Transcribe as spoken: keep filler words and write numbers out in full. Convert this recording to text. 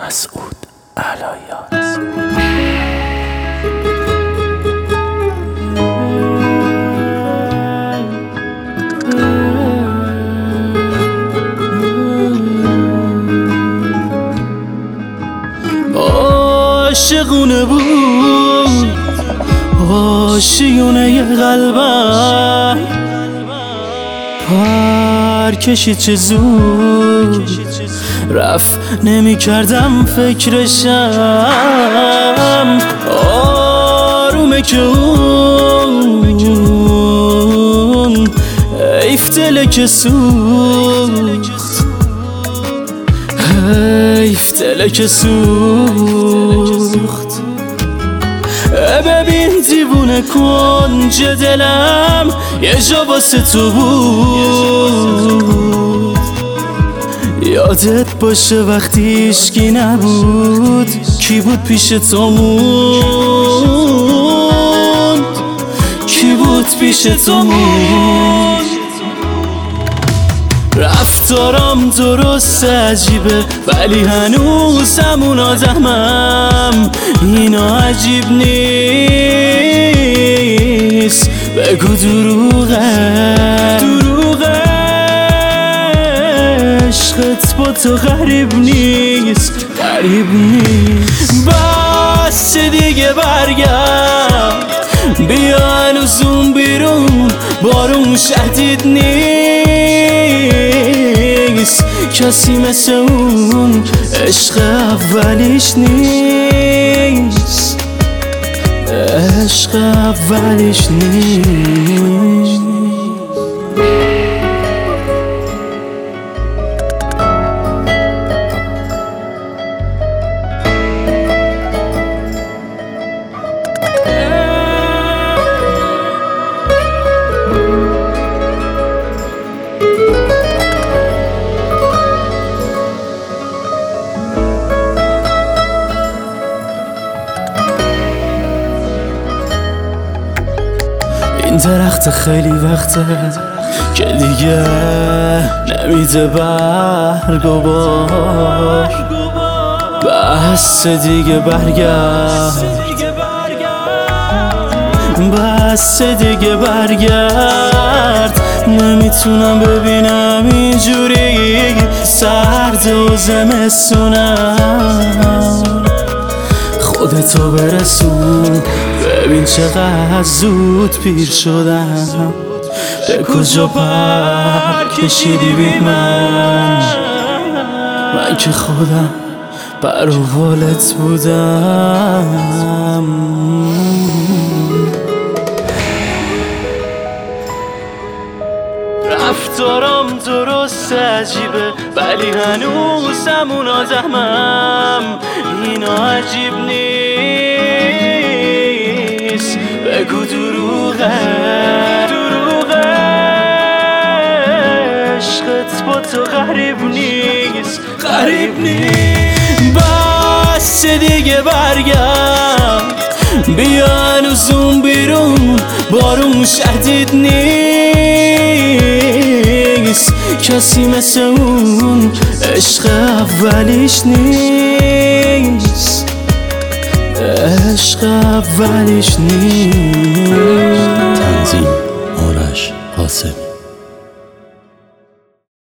مسعود علایان. عاشقونه بود آشیونه قلبم، پر کشید چه زود رفت نمی کردم فکرشم. آرومه که اون ایفتله که سوخت، ایفتله که سوخت. ببین دیوونه کنج دلم یه جا واسه تو بود، یادت باشه وقتی هیچکی نبود کی بود پیش تو موند، کی بود پیش تو موند. رفتارم درست عجیبه ولی هنوز همون آدمم، اینا عجیب نیست بگو دروغه، دروغه عشقت با تو غریب نیست، غریب نیست. بس دیگه برگرد بیا هنوز اون بیرون بارون شدید نیست، کسی مثل اون عشق اولیش نیست، عشق اولیش نیست. این درخت خیلی وقته که دیگه نمیده برگ و بار، بس دیگه برگرد، بس دیگه برگرد. نمیتونم ببینم اینجوری سرد و زمستونم، خودتو برسون ببین چقدر زود پیر شدم، به کجا پر کشیدی بی من، من که خودم پر و بالت بودم. رفتارم درست عجیبه ولی هنوز همون آدمم، اینا عجیب نیست بگو دروغه، دروغه عشقت با تو غریب نیست، غریب نیست. بس دیگه برگرد بیا هنوز اون بیرون بارون شدید نیست، کسی مثل اون عشق اولیش نیست، عشق اولیش نیست. تنظیم آرش قاسمی.